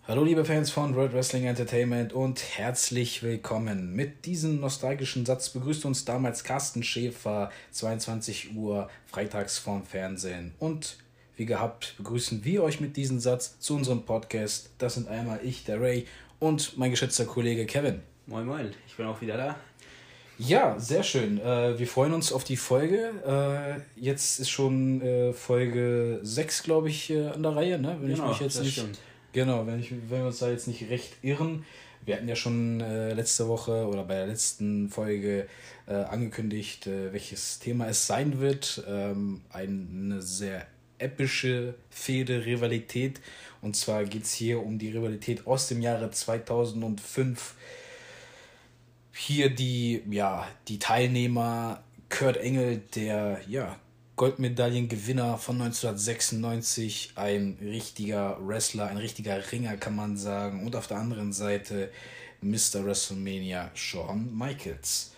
Hallo liebe Fans von World Wrestling Entertainment und herzlich willkommen. Mit diesem nostalgischen Satz begrüßt uns damals Carsten Schäfer, 22 Uhr, freitags vorm Fernsehen. Und wie gehabt begrüßen wir euch mit diesem Satz zu unserem Podcast. Das sind einmal ich, der Ray, und mein geschätzter Kollege Kevin. Moin moin, ich bin auch wieder da. Ja, sehr schön. Wir freuen uns auf die Folge. Jetzt ist schon Folge 6, glaube ich, an der Reihe, ne? Wenn ich mich jetzt nicht... Stimmt. Genau, wenn wir uns da jetzt nicht recht irren. Wir hatten ja schon letzte Woche oder bei der letzten Folge angekündigt, welches Thema es sein wird. Eine sehr epische Fehde, Rivalität. Und zwar geht es hier um die Rivalität aus dem Jahre 2005. Hier die Teilnehmer Kurt Angle, der Goldmedaillengewinner von 1996, ein richtiger Wrestler, ein richtiger Ringer, kann man sagen. Und auf der anderen Seite Mr. WrestleMania Shawn Michaels.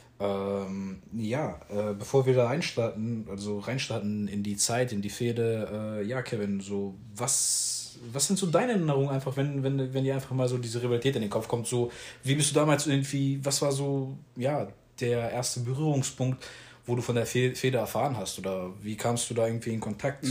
Bevor wir da reinstarten in die Zeit, in die Fehde, Kevin, so was sind so deine Erinnerungen einfach, wenn dir einfach mal so diese Rivalität in den Kopf kommt, so wie bist du damals irgendwie, was war so, der erste Berührungspunkt, wo du von der Fehde erfahren hast, oder wie kamst du da irgendwie in Kontakt?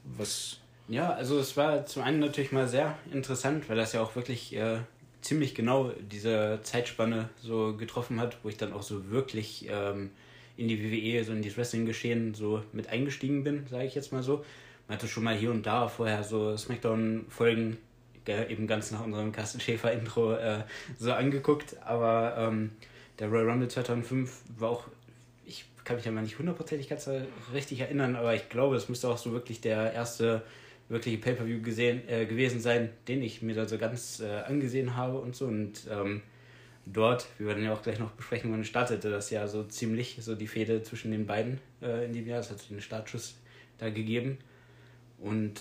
Ja, also es war zum einen natürlich mal sehr interessant, weil das ja auch wirklich ziemlich genau diese Zeitspanne so getroffen hat, wo ich dann auch so wirklich in die WWE, so in dieses Wrestling-Geschehen so mit eingestiegen bin, sage ich jetzt mal so. Man hatte schon mal hier und da vorher so Smackdown-Folgen, eben ganz nach unserem Carsten Schäfer-Intro so angeguckt, aber der Royal Rumble 2005 war auch, ich kann mich ja mal nicht hundertprozentig ganz richtig erinnern, aber ich glaube, es müsste auch so wirklich der erste wirkliche Pay-Per-View gewesen sein, den ich mir da so ganz angesehen habe und so. Und dort, wie wir dann ja auch gleich noch besprechen wollen, startete das ja so ziemlich, so die Fehde zwischen den beiden in dem Jahr. Es hat den Startschuss da gegeben. Und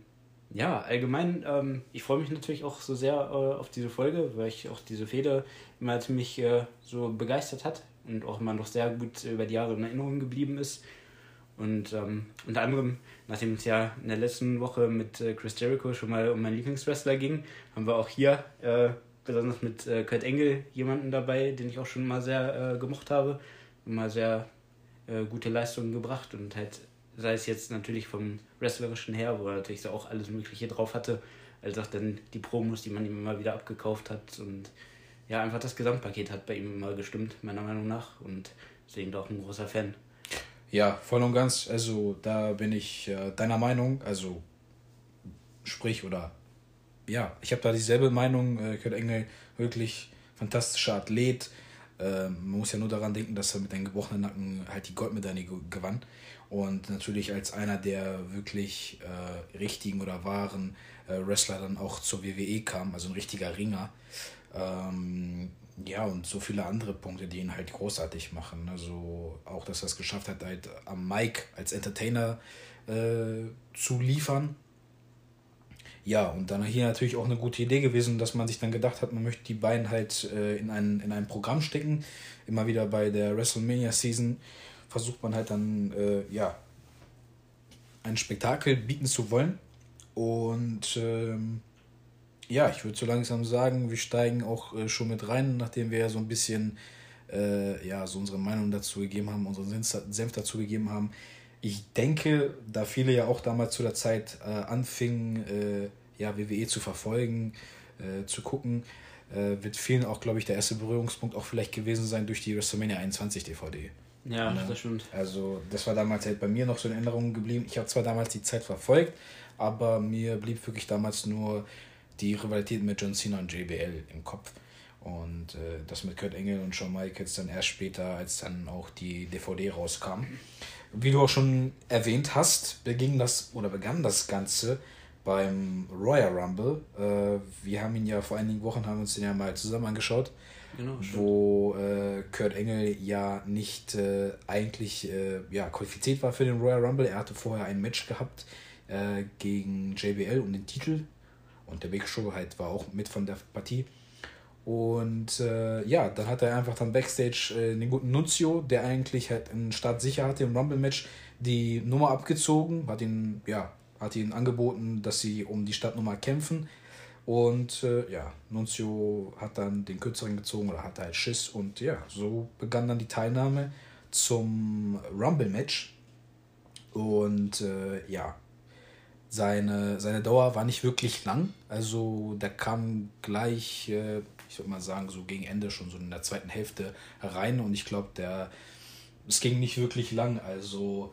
allgemein, ich freue mich natürlich auch so sehr auf diese Folge, weil ich auch diese Fehde immer ziemlich so begeistert hat und auch immer noch sehr gut über die Jahre in Erinnerung geblieben ist. Und unter anderem, nachdem es ja in der letzten Woche mit Chris Jericho schon mal um meinen Lieblingswrestler ging, haben wir auch hier besonders mit Kurt Angle jemanden dabei, den ich auch schon mal sehr gemocht habe, immer sehr gute Leistungen gebracht und halt, sei es jetzt natürlich vom Wrestlerischen her, wo er natürlich so auch alles Mögliche drauf hatte, als auch dann die Promos, die man ihm immer wieder abgekauft hat, und ja, einfach das Gesamtpaket hat bei ihm immer gestimmt, meiner Meinung nach, und deswegen auch ein großer Fan. Ja, voll und ganz, also da bin ich deiner Meinung, also ich habe da dieselbe Meinung. Kurt Angle, wirklich fantastischer Athlet. Man muss ja nur daran denken, dass er mit einem gebrochenen Nacken halt die Goldmedaille gewann. Und natürlich als einer der wirklich richtigen oder wahren Wrestler dann auch zur WWE kam, also ein richtiger Ringer. Und so viele andere Punkte, die ihn halt großartig machen. Also auch, dass er es geschafft hat, halt am Mic als Entertainer zu liefern. Ja, und dann hier natürlich auch eine gute Idee gewesen, dass man sich dann gedacht hat, man möchte die beiden halt in ein Programm stecken. Immer wieder bei der WrestleMania-Season versucht man halt dann, ein Spektakel bieten zu wollen. Und ich würde so langsam sagen, wir steigen auch schon mit rein, nachdem wir ja so ein bisschen so unsere Meinung dazu gegeben haben, unseren Senf dazu gegeben haben. Ich denke, da viele ja auch damals zu der Zeit anfingen, WWE zu verfolgen, zu gucken, wird vielen auch, glaube ich, der erste Berührungspunkt auch vielleicht gewesen sein durch die WrestleMania 21 DVD. Ja, das stimmt. Also das war damals halt bei mir noch so in Erinnerung geblieben. Ich habe zwar damals die Zeit verfolgt, aber mir blieb wirklich damals nur die Rivalität mit John Cena und JBL im Kopf. Und das mit Kurt Angle und Shawn Michaels dann erst später, als dann auch die DVD rauskam. Wie du auch schon erwähnt hast, begann das Ganze beim Royal Rumble. Wir haben ihn ja vor einigen Wochen, haben uns den ja mal zusammen angeschaut. Genau, wo Kurt Angle ja nicht eigentlich qualifiziert war für den Royal Rumble. Er hatte vorher ein Match gehabt gegen JBL um den Titel. Und der Big Show halt war auch mit von der Partie. Und dann hat er einfach dann Backstage den guten Nunzio, der eigentlich halt einen Start sicher hatte im Rumble-Match, die Nummer abgezogen, hat ihn angeboten, dass sie um die Startnummer kämpfen. Und ja, Nunzio hat dann den Kürzeren gezogen oder hatte halt Schiss. Und ja, so begann dann die Teilnahme zum Rumble-Match. Und ja, seine Dauer war nicht wirklich lang. Also der kam gleich, ich würde mal sagen, so gegen Ende schon so in der zweiten Hälfte rein. Und ich glaube, es ging nicht wirklich lang. Also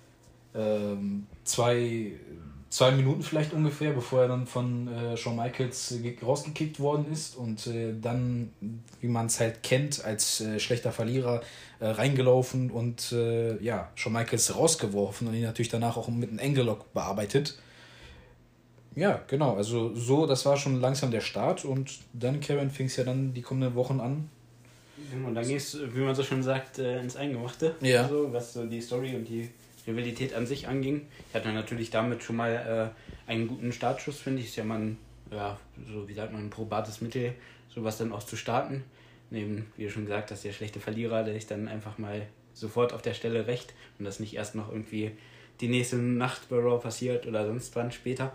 zwei Minuten vielleicht ungefähr, bevor er dann von Shawn Michaels rausgekickt worden ist und dann, wie man es halt kennt, als schlechter Verlierer reingelaufen und ja, Shawn Michaels rausgeworfen und ihn natürlich danach auch mit einem Angle-Lock bearbeitet. Ja, genau, also so, das war schon langsam der Start und dann, Kevin, fing es ja dann die kommenden Wochen an. Und dann ging es, wie man so schon sagt, ins Eingemachte, ja. Also, was so die Story und die Rivalität an sich anging. Ich hatte natürlich damit schon mal einen guten Startschuss, finde ich. Ist ja mal so wie sagt man, ein probates Mittel, sowas dann auch zu starten. Neben, wie du schon gesagt hast, der schlechte Verlierer, der sich dann einfach mal sofort auf der Stelle rächt und das nicht erst noch irgendwie die nächste Nacht bei Raw passiert oder sonst wann später.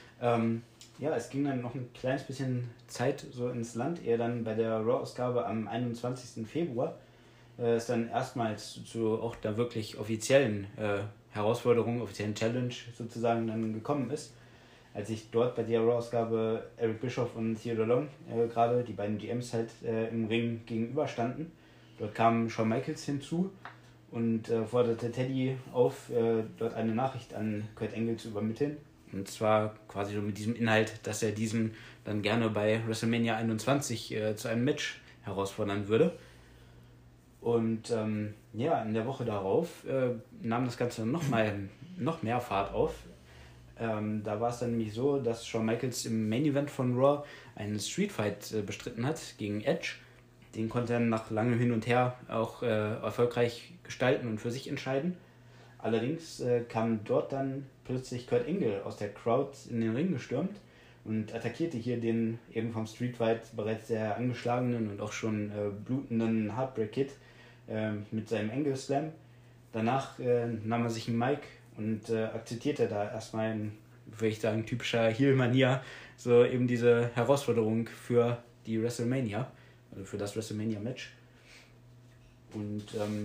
Ja, es ging dann noch ein kleines bisschen Zeit so ins Land, ehe dann bei der Raw-Ausgabe am 21. Februar es dann erstmals zu auch da wirklich offiziellen Herausforderungen, offiziellen Challenge sozusagen dann gekommen ist. Als sich dort bei der Raw-Ausgabe Eric Bischoff und Theodore Long gerade, die beiden GMs halt im Ring gegenüberstanden. Dort kam Shawn Michaels hinzu und forderte Teddy auf, dort eine Nachricht an Kurt Angle zu übermitteln. Und zwar quasi so mit diesem Inhalt, dass er diesen dann gerne bei WrestleMania 21 zu einem Match herausfordern würde. Und ja, in der Woche darauf nahm das Ganze noch mehr Fahrt auf. Da war es dann nämlich so, dass Shawn Michaels im Main Event von Raw einen Street Fight bestritten hat gegen Edge. Den konnte er nach langem Hin und Her auch erfolgreich gestalten und für sich entscheiden. Allerdings kam dort dann plötzlich Kurt Angle aus der Crowd in den Ring gestürmt und attackierte hier den eben vom Street Fight bereits sehr angeschlagenen und auch schon blutenden Heartbreak Kid mit seinem Angle Slam. Danach nahm er sich ein Mic und akzeptierte da erstmal in, würde ich sagen, typischer Heel-Manier so eben diese Herausforderung für die WrestleMania, also für das WrestleMania-Match. Und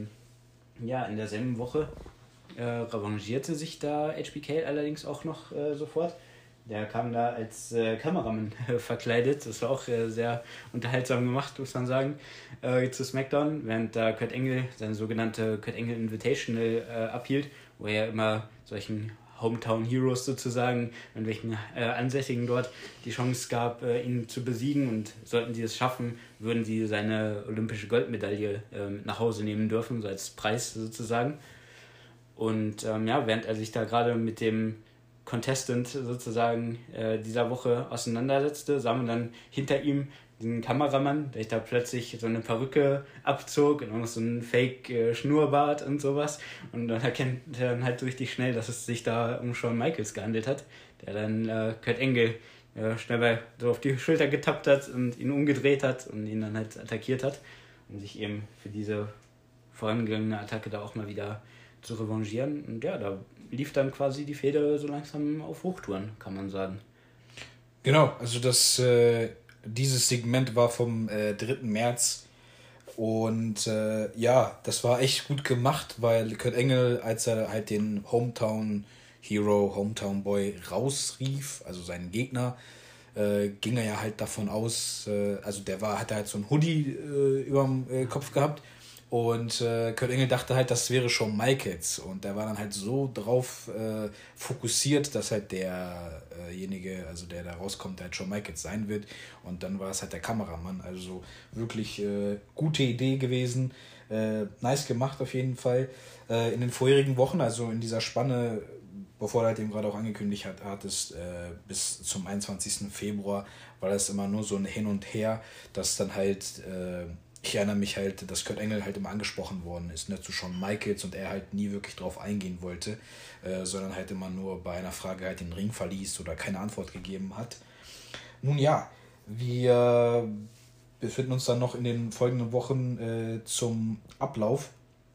ja, in derselben Woche revanchierte sich da HBK allerdings auch noch sofort. Der kam da als Kameramann verkleidet. Das war auch sehr unterhaltsam gemacht, muss man sagen, zu SmackDown, während da Kurt Angle seine sogenannte Kurt Angle Invitational abhielt, wo er immer solchen Hometown Heroes sozusagen, in welchen Ansässigen dort die Chance gab, ihn zu besiegen, und sollten sie es schaffen, würden sie seine olympische Goldmedaille nach Hause nehmen dürfen, so als Preis sozusagen. Und ja, während er sich da gerade mit dem Contestant sozusagen dieser Woche auseinandersetzte, sah man dann hinter ihm den Kameramann, der sich da plötzlich so eine Perücke abzog und auch noch so einen Fake-Schnurrbart und sowas. Und dann erkennt er dann halt richtig schnell, dass es sich da um Shawn Michaels gehandelt hat, der dann Kurt Angle schnell mal so auf die Schulter getappt hat und ihn umgedreht hat und ihn dann halt attackiert hat, um sich eben für diese vorangegangene Attacke da auch mal wieder zu revanchieren. Und ja, da lief dann quasi die Fehde so langsam auf Hochtouren, kann man sagen. Genau, also dieses Segment war vom 3. März und ja, das war echt gut gemacht, weil Kurt Angle, als er halt den Hometown Hero, Hometown Boy rausrief, also seinen Gegner, ging er ja halt davon aus, also hatte halt so ein Hoodie überm Kopf gehabt. Und Kurt Angle dachte halt, das wäre Shawn Michaels. Und der war dann halt so drauf fokussiert, dass halt derjenige, also der da rauskommt, der halt Shawn Michaels sein wird. Und dann war es halt der Kameramann. Also wirklich gute Idee gewesen. Nice gemacht auf jeden Fall. In den vorherigen Wochen, also in dieser Spanne, bevor du halt eben gerade auch angekündigt hattest, bis zum 21. Februar, war das immer nur so ein Hin und Her, dass dann halt... ich erinnere mich halt, dass Kurt Angle halt immer angesprochen worden ist, ne, zu Shawn Michaels, und er halt nie wirklich drauf eingehen wollte, sondern halt immer nur bei einer Frage halt den Ring verließ oder keine Antwort gegeben hat. Nun ja, wir befinden uns dann noch in den folgenden Wochen zum Ablauf,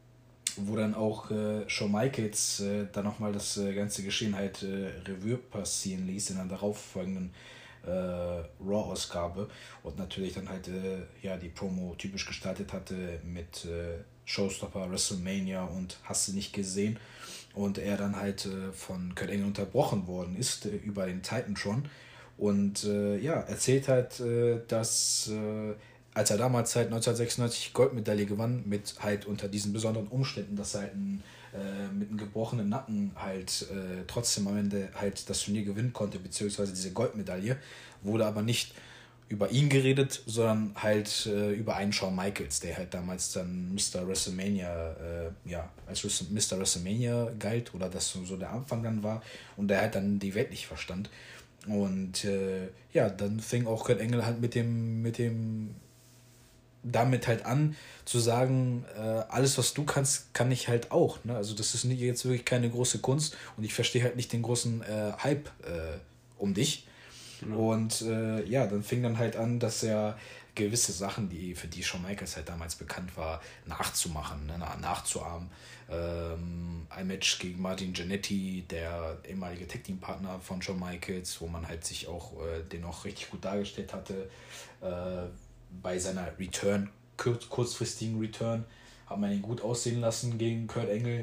wo dann auch Shawn Michaels dann nochmal das ganze Geschehen halt Revue passieren ließ in einer darauffolgenden Raw-Ausgabe und natürlich dann halt die Promo typisch gestaltet hatte mit Showstopper, WrestleMania und hast du nicht gesehen und er dann halt von Kurt Angle unterbrochen worden ist über den Titantron und erzählt halt, dass als er damals halt 1996 Goldmedaille gewann mit halt unter diesen besonderen Umständen, dass er halt mit einem gebrochenen Nacken halt trotzdem am Ende halt das Turnier gewinnen konnte, beziehungsweise diese Goldmedaille, wurde aber nicht über ihn geredet, sondern halt über einen Shawn Michaels, der halt damals dann Mr. WrestleMania, als Mr. WrestleMania galt oder das so der Anfang dann war und der halt dann die Welt nicht verstand. Und dann fing auch Kurt Angle halt mit dem damit halt an, zu sagen, alles, was du kannst, kann ich halt auch. Ne? Also das ist nicht jetzt wirklich keine große Kunst und ich verstehe halt nicht den großen Hype um dich. Genau. Und dann fing dann halt an, dass er gewisse Sachen, für die Shawn Michaels halt damals bekannt war, nachzumachen, ne? Nachzuahmen. Ein Match gegen Martin Jannetty, der ehemalige Tag-Team-Partner von Shawn Michaels, wo man halt sich auch den auch richtig gut dargestellt hatte. Bei seiner kurzfristigen Return hat man ihn gut aussehen lassen gegen Kurt Angle.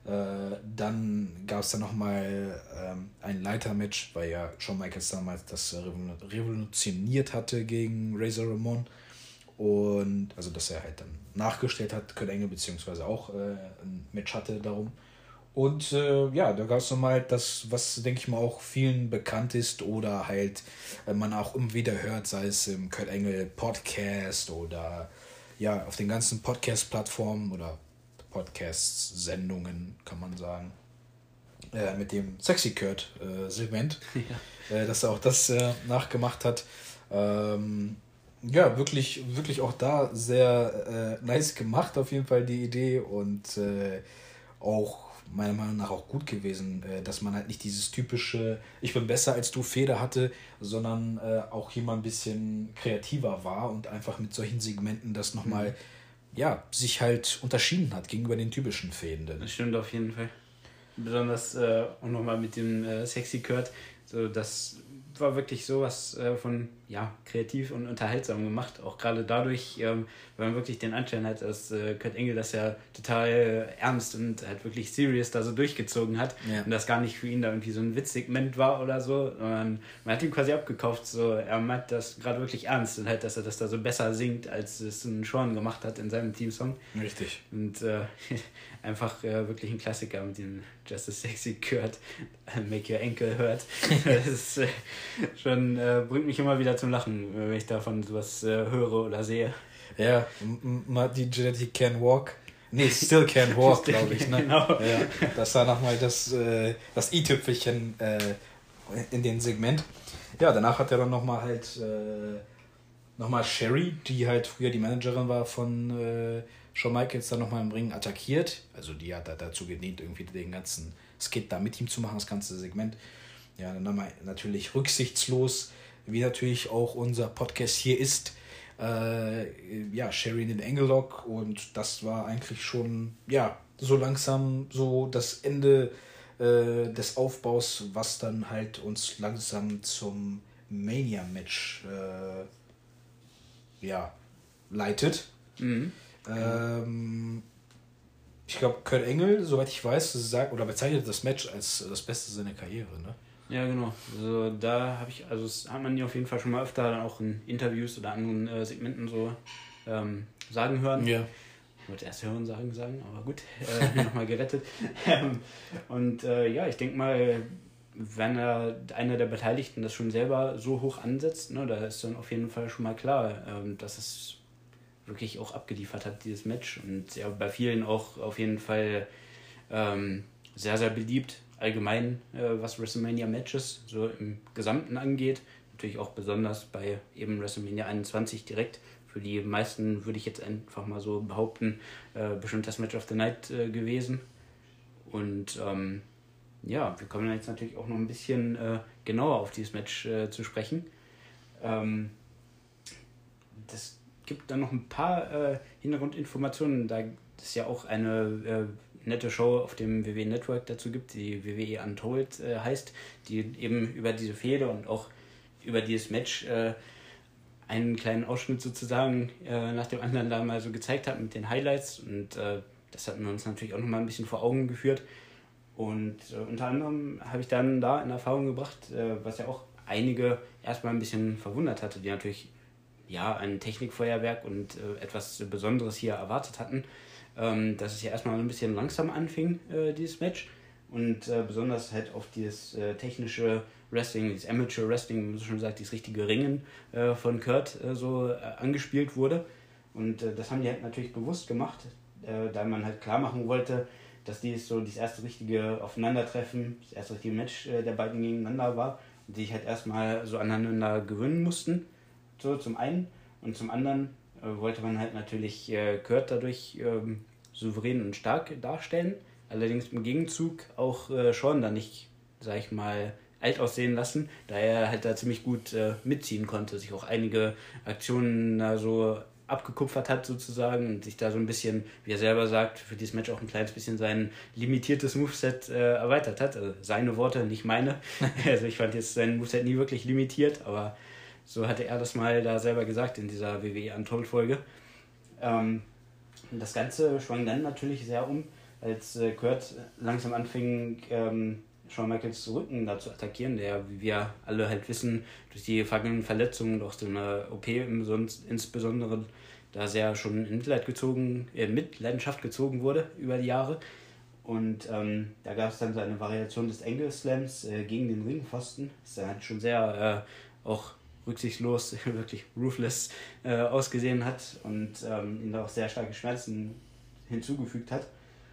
Dann gab es dann nochmal ein Leitermatch, weil ja Shawn Michaels damals das revolutioniert hatte gegen Razor Ramon. Und also, dass er halt dann nachgestellt hat, Kurt Angle, beziehungsweise auch ein Match hatte darum. Und da gab es nochmal das, was, denke ich mal, auch vielen bekannt ist oder halt man auch immer wieder hört, sei es im Kurt Angle Podcast oder auf den ganzen Podcast-Plattformen oder Podcast-Sendungen, kann man sagen, mit dem Sexy Kurt-Segment, dass er auch das nachgemacht hat. Wirklich, wirklich auch da sehr nice gemacht, auf jeden Fall die Idee und auch meiner Meinung nach auch gut gewesen, dass man halt nicht dieses typische ich bin besser als du Feder hatte, sondern auch jemand ein bisschen kreativer war und einfach mit solchen Segmenten das nochmal sich halt unterschieden hat gegenüber den typischen Fäden. Das stimmt auf jeden Fall. Besonders auch nochmal mit dem Sexy Kurt, so das war wirklich sowas von kreativ und unterhaltsam gemacht. Auch gerade dadurch, weil man wirklich den Anschein hat, dass Kurt Angle das ja total ernst und halt wirklich serious da so durchgezogen hat. Ja. Und das gar nicht für ihn da irgendwie so ein Witzsegment war oder so. Man hat ihm quasi abgekauft, so er meint das gerade wirklich ernst und halt, dass er das da so besser singt, als es ein Sean gemacht hat in seinem Teamsong. Richtig. Und einfach wirklich ein Klassiker mit dem Just a Sexy Kurt, Make Your Ankle Hurt. Das ist schon, bringt mich immer wieder zum Lachen, wenn ich davon sowas höre oder sehe. Ja, Martin Jannetty Can Walk. Nee, Still Can Walk, glaube ich. Ne? Genau. Ja, das war nochmal das i-Tüpfelchen in dem Segment. Ja, danach hat er dann nochmal halt nochmal Sherry, die halt früher die Managerin war von Shawn Michaels, dann nochmal im Ring attackiert. Also die hat dazu gedient, irgendwie den ganzen Skit da mit ihm zu machen, das ganze Segment. Ja, dann nochmal natürlich rücksichtslos, wie natürlich auch unser Podcast hier ist, Sherry in den Angle Lock und das war eigentlich schon, so langsam so das Ende des Aufbaus, was dann halt uns langsam zum Mania-Match leitet. Mhm. Ich glaube, Kurt Angle, soweit ich weiß, bezeichnet das Match als das Beste seiner Karriere, ne? Ja, genau. Also da das hat man ja auf jeden Fall schon mal öfter dann auch in Interviews oder anderen Segmenten so sagen hören. Ja. Ich wollte erst hören sagen, aber gut, nochmal gerettet. Ich denke mal, wenn einer der Beteiligten das schon selber so hoch ansetzt, ne, da ist dann auf jeden Fall schon mal klar, dass es wirklich auch abgeliefert hat, dieses Match. Und ja, bei vielen auch auf jeden Fall sehr, sehr beliebt. Allgemein, was WrestleMania-Matches so im Gesamten angeht. Natürlich auch besonders bei eben WrestleMania 21 direkt. Für die meisten würde ich jetzt einfach mal so behaupten, bestimmt das Match of the Night gewesen. Und wir kommen jetzt natürlich auch noch ein bisschen genauer auf dieses Match zu sprechen. Das gibt dann noch ein paar Hintergrundinformationen. Da ist ja auch eine nette Show auf dem WWE Network dazu gibt, die WWE Untold heißt, die eben über diese Fehde und auch über dieses Match einen kleinen Ausschnitt sozusagen nach dem anderen da mal so gezeigt hat mit den Highlights und das hatten wir uns natürlich auch nochmal ein bisschen vor Augen geführt und unter anderem habe ich dann da in Erfahrung gebracht, was ja auch einige erstmal ein bisschen verwundert hatte, die natürlich ja ein Technikfeuerwerk und etwas Besonderes hier erwartet hatten, dass es ja erstmal ein bisschen langsam anfing, dieses Match und besonders halt auf dieses technische Wrestling, dieses Amateur Wrestling, wie man so schon sagt, dieses richtige Ringen von Kurt angespielt wurde. Und das haben die halt natürlich bewusst gemacht, da man halt klar machen wollte, dass dies so das erste richtige Aufeinandertreffen, das erste richtige Match der beiden gegeneinander war und die sich halt erstmal so aneinander gewöhnen mussten, so zum einen. Und zum anderen wollte man halt natürlich Kurt dadurch souverän und stark darstellen, allerdings im Gegenzug auch Shawn da nicht, sag ich mal, alt aussehen lassen, da er halt da ziemlich gut mitziehen konnte, sich auch einige Aktionen da so abgekupfert hat sozusagen und sich da so ein bisschen, wie er selber sagt, für dieses Match auch ein kleines bisschen sein limitiertes Moveset erweitert hat. Also seine Worte, nicht meine. Also ich fand jetzt sein Moveset nie wirklich limitiert, aber so hatte er das mal da selber gesagt in dieser WWE Untold-Folge. Das Ganze schwang dann natürlich sehr um, als Kurt langsam anfing, Shawn Michaels Rücken da zu attackieren, der, wie wir alle halt wissen, durch die vergangenen Verletzungen, durch so eine OP insbesondere, da sehr schon in Mitleidenschaft gezogen wurde über die Jahre. Und da gab es dann so eine Variation des Angle Slams gegen den Ringpfosten, das dann halt schon sehr auch rücksichtslos, wirklich ruthless ausgesehen hat und ihm da auch sehr starke Schmerzen hinzugefügt hat.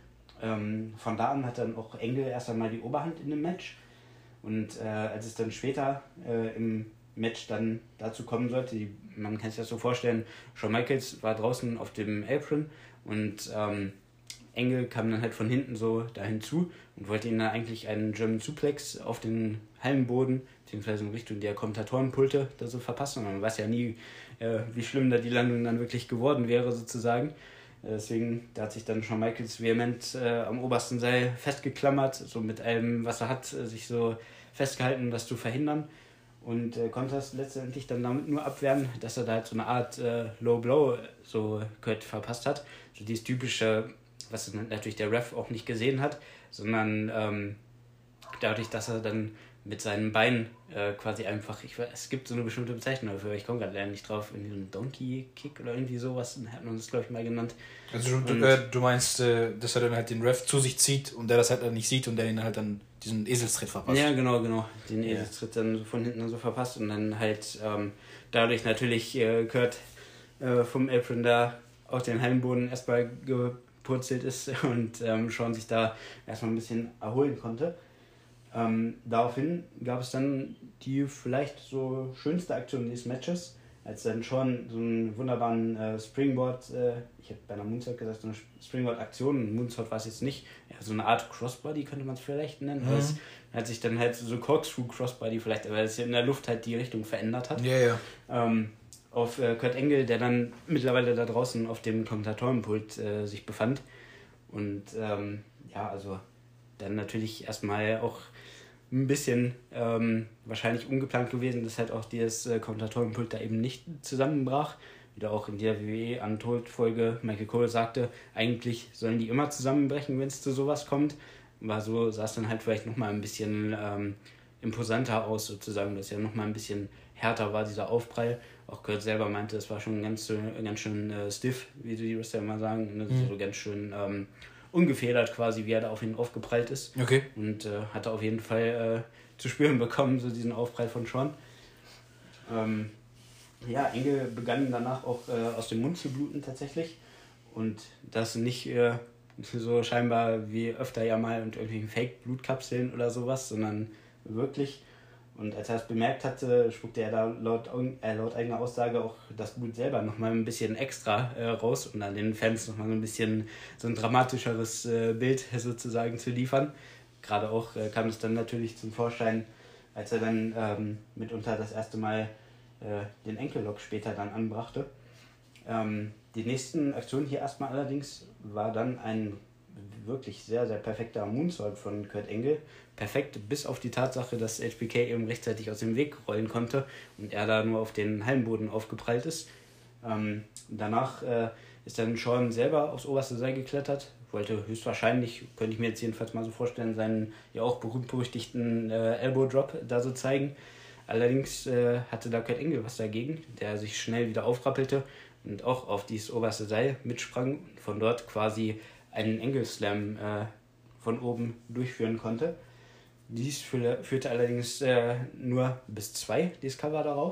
Von da an hat dann auch Angle erst einmal die Oberhand in dem Match und als es dann später im Match dann dazu kommen sollte, man kann sich das so vorstellen, Shawn Michaels war draußen auf dem Apron und Angle kam dann halt von hinten so da hinzu und wollte ihm dann eigentlich einen German Suplex auf den Hallenboden beziehungsweise in Richtung der Kommentatorenpulte da so verpassen und man weiß ja nie, wie schlimm da die Landung dann wirklich geworden wäre sozusagen. Deswegen, da hat sich dann Shawn Michaels vehement am obersten Seil festgeklammert, so mit allem, was er hat, sich so festgehalten, um das zu verhindern. Und konnte das letztendlich dann damit nur abwehren, dass er da halt so eine Art Low Blow so Kurt verpasst hat. So dieses typische, was natürlich der Ref auch nicht gesehen hat, sondern dadurch, dass er dann mit seinen Beinen quasi einfach, es gibt so eine bestimmte Bezeichnung dafür, ich komme gerade leider nicht drauf, irgendwie so ein Donkey Kick oder irgendwie sowas, hat man das glaube ich mal genannt. Also du meinst, dass er dann halt den Ref zu sich zieht und der das halt dann nicht sieht und der ihn halt dann diesen Eselstritt verpasst. Ja, genau, den Eselstritt dann von hinten dann so verpasst und dann halt dadurch natürlich Kurt vom Apron da auf den Hallenboden erstmal gepurzelt ist und Shawn sich da erstmal ein bisschen erholen konnte. Daraufhin gab es dann die vielleicht so schönste Aktion dieses Matches, als dann Shawn so einen wunderbaren Springboard, ich hätte bei einer Moonsault gesagt, so eine Springboard-Aktion, Moonsault war es jetzt nicht, ja, so eine Art Crossbody könnte man es vielleicht nennen, aber es hat sich dann halt so Corkscrew-Crossbody vielleicht, weil es in der Luft halt die Richtung verändert hat. Ja. Auf Kurt Angle, der dann mittlerweile da draußen auf dem Kommentatorenpult sich befand und also dann natürlich erstmal auch ein bisschen wahrscheinlich ungeplant gewesen, dass halt auch dieses Kommentatorenpult da eben nicht zusammenbrach. Wieder auch in der WWE Untold-Folge Michael Cole sagte, eigentlich sollen die immer zusammenbrechen, wenn es zu sowas kommt. Aber so sah es dann halt vielleicht nochmal ein bisschen imposanter aus sozusagen, dass ja nochmal ein bisschen härter war, dieser Aufprall. Auch Kurt selber meinte, es war schon ganz schön stiff, wie die Wrestler immer sagen. Ne? So ganz schön ungefedert quasi, wie er da auf ihn aufgeprallt ist. Okay. Und hatte auf jeden Fall zu spüren bekommen, so diesen Aufprall von Shawn. Angle begann danach auch aus dem Mund zu bluten tatsächlich. Und das nicht so scheinbar wie öfter ja mal und irgendwelchen Fake-Blutkapseln oder sowas, sondern wirklich. Und als er es bemerkt hatte, spuckte er da laut eigener Aussage auch das Blut selber nochmal ein bisschen extra raus, um dann den Fans nochmal so ein bisschen so ein dramatischeres Bild sozusagen zu liefern. Gerade auch kam es dann natürlich zum Vorschein, als er dann mitunter das erste Mal den Ankle-Lock später dann anbrachte. Die nächsten Aktionen hier erstmal allerdings war dann ein wirklich sehr, sehr perfekter Moonsault von Kurt Angle. Perfekt, bis auf die Tatsache, dass HBK eben rechtzeitig aus dem Weg rollen konnte und er da nur auf den Hallenboden aufgeprallt ist. Danach ist dann Sean selber aufs oberste Seil geklettert, wollte höchstwahrscheinlich, könnte ich mir jetzt jedenfalls mal so vorstellen, seinen ja auch berühmt-berüchtigten Elbow Drop da so zeigen. Allerdings hatte da Kurt Angle was dagegen, der sich schnell wieder aufrappelte und auch auf dieses oberste Seil mitsprang, von dort quasi einen Angle Slam von oben durchführen konnte. Dies führte allerdings nur bis 2, dieses Cover darauf.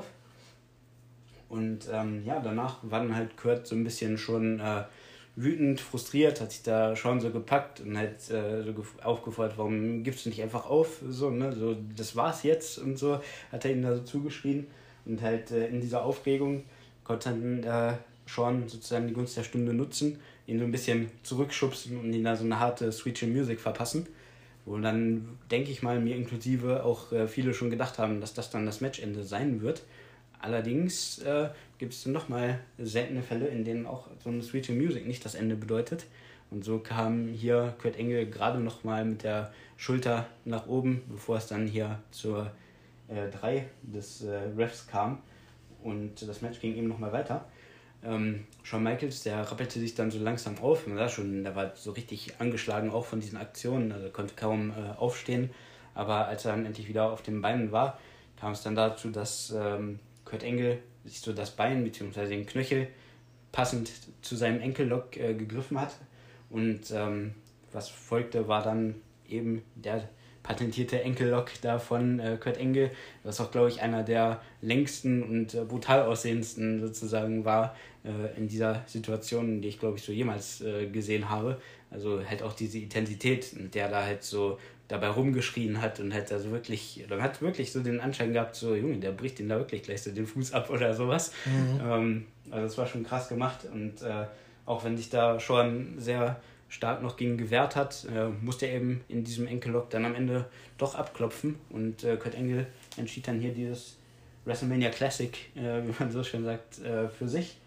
Und danach war dann halt Kurt so ein bisschen schon wütend, frustriert, hat sich da schon so gepackt und halt aufgefordert, warum gibst du nicht einfach auf, so, ne, so, das war's jetzt und so, hat er ihm da so zugeschrien und halt in dieser Aufregung konnte dann Sean sozusagen die Gunst der Stunde nutzen, ihn so ein bisschen zurückschubsen und ihn da so eine harte Sweet Chin Music verpassen, wo dann, denke ich mal, mir inklusive auch viele schon gedacht haben, dass das dann das Matchende sein wird. Allerdings gibt es nochmal seltene Fälle, in denen auch so eine Sweet Chin Music nicht das Ende bedeutet. Und so kam hier Kurt Angle gerade nochmal mit der Schulter nach oben, bevor es dann hier zur 3 des Refs kam. Und das Match ging eben nochmal weiter. Shawn Michaels, der rappelte sich dann so langsam auf. Man sah schon, der war so richtig angeschlagen auch von diesen Aktionen, also konnte kaum aufstehen. Aber als er dann endlich wieder auf den Beinen war, kam es dann dazu, dass Kurt Angle sich so das Bein bzw. den Knöchel passend zu seinem Enkellock gegriffen hat. Und was folgte, war dann eben der patentierte Enkellock da von Kurt Angle, was auch, glaube ich, einer der längsten und brutal aussehendsten sozusagen war in dieser Situation, die ich, glaube ich, so jemals gesehen habe. Also halt auch diese Intensität, mit der da halt so dabei rumgeschrien hat und halt also wirklich, dann hat wirklich so den Anschein gehabt, so, Junge, der bricht ihn da wirklich gleich so den Fuß ab oder sowas. Also das war schon krass gemacht und auch wenn sich da schon sehr stark noch gegen gewehrt hat, musste er eben in diesem Enkellock dann am Ende doch abklopfen und Kurt Angle entschied dann hier dieses WrestleMania Classic, wie man so schön sagt, für sich.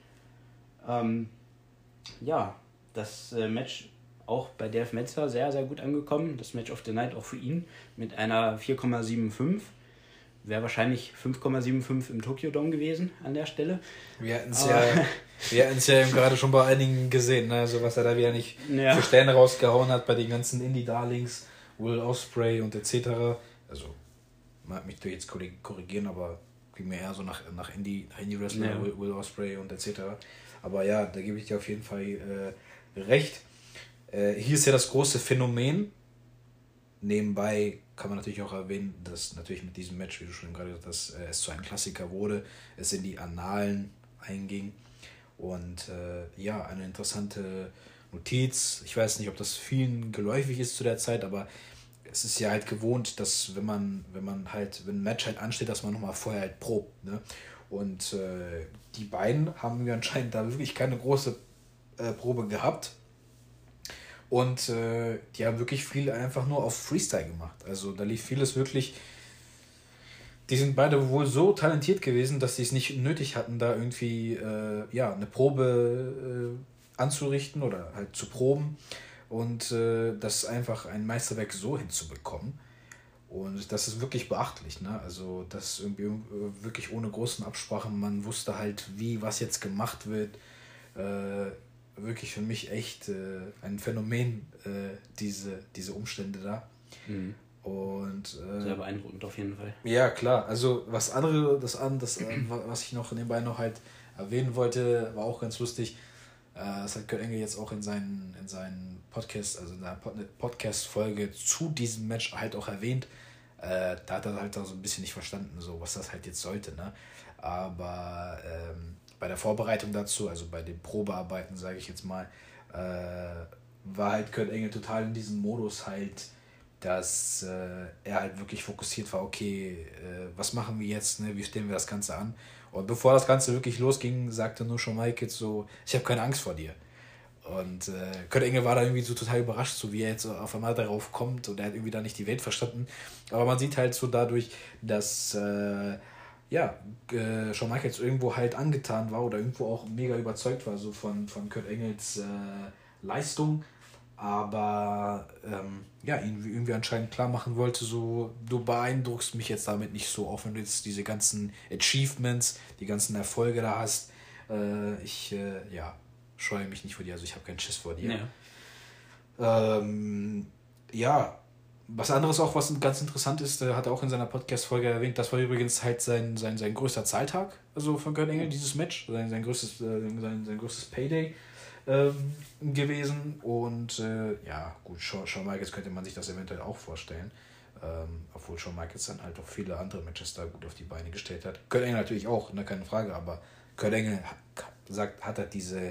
Das Match auch bei Dave Meltzer sehr, sehr gut angekommen. Das Match of the Night auch für ihn mit einer 4,75. Wäre wahrscheinlich 5,75 im Tokyo Dome gewesen an der Stelle. Wir hatten es ja eben gerade schon bei einigen gesehen, ne? Also was er da wieder nicht für Sterne rausgehauen hat bei den ganzen Indie-Darlings, Will Ospreay und etc. Also, man hat mich da jetzt korrigieren, aber ging mir eher so nach Indie-Wrestler, Will Ospreay und etc. Aber ja, da gebe ich dir auf jeden Fall recht. Hier ist ja das große Phänomen. Nebenbei kann man natürlich auch erwähnen, dass natürlich mit diesem Match, wie du schon gerade gesagt hast, es zu einem Klassiker wurde, es in die Annalen einging und eine interessante Notiz. Ich weiß nicht, ob das vielen geläufig ist zu der Zeit, aber es ist ja halt gewohnt, dass wenn ein Match halt ansteht, dass man nochmal vorher halt probt, ne? Und die beiden haben wir anscheinend da wirklich keine große Probe gehabt. Und die haben wirklich viel einfach nur auf Freestyle gemacht. Also da lief vieles wirklich. Die sind beide wohl so talentiert gewesen, dass sie es nicht nötig hatten, da irgendwie eine Probe anzurichten oder halt zu proben. Und das einfach ein Meisterwerk so hinzubekommen. Und das ist wirklich beachtlich, ne? Also das irgendwie wirklich ohne großen Absprachen. Man wusste halt, was jetzt gemacht wird. Wirklich für mich echt ein Phänomen, diese Umstände da. Mhm. Und sehr beeindruckend auf jeden Fall. Ja, klar. Also was was ich noch nebenbei noch halt erwähnen wollte, war auch ganz lustig. Das hat Kurt Angle jetzt auch in seinen Podcast, also in einer Podcast-Folge zu diesem Match halt auch erwähnt. Da hat er halt auch so ein bisschen nicht verstanden, so was das halt jetzt sollte, ne? Aber bei der Vorbereitung dazu, also bei den Probearbeiten, sage ich jetzt mal, war halt Kurt Angle total in diesem Modus halt, dass er halt wirklich fokussiert war, okay, was machen wir jetzt, ne? Wie stellen wir das Ganze an? Und bevor das Ganze wirklich losging, sagte nur schon Michaels so, ich habe keine Angst vor dir. Und Kurt Angle war da irgendwie so total überrascht, so wie er jetzt auf einmal darauf kommt und er hat irgendwie da nicht die Welt verstanden. Aber man sieht halt so dadurch, dass Shawn Michaels irgendwo halt angetan war oder irgendwo auch mega überzeugt war so von Kurt Angles Leistung aber ja, ihn irgendwie anscheinend klar machen wollte, so, du beeindruckst mich jetzt damit nicht so, auch wenn du jetzt diese ganzen Achievements, die ganzen Erfolge da hast. Ich scheue mich nicht vor dir, also ich habe keinen Schiss vor dir. Ja. Ja, was anderes auch, was ganz interessant ist, hat er auch in seiner Podcast-Folge erwähnt, das war übrigens halt sein größter Zahltag, also von Kurt Angle, dieses Match, sein größtes Payday gewesen. Und ja, gut, Shawn Michaels könnte man sich das eventuell auch vorstellen, obwohl Shawn Michaels dann halt auch viele andere Matches da gut auf die Beine gestellt hat. Kurt Angle natürlich auch, ne, keine Frage, aber Kurt Angle hat halt diese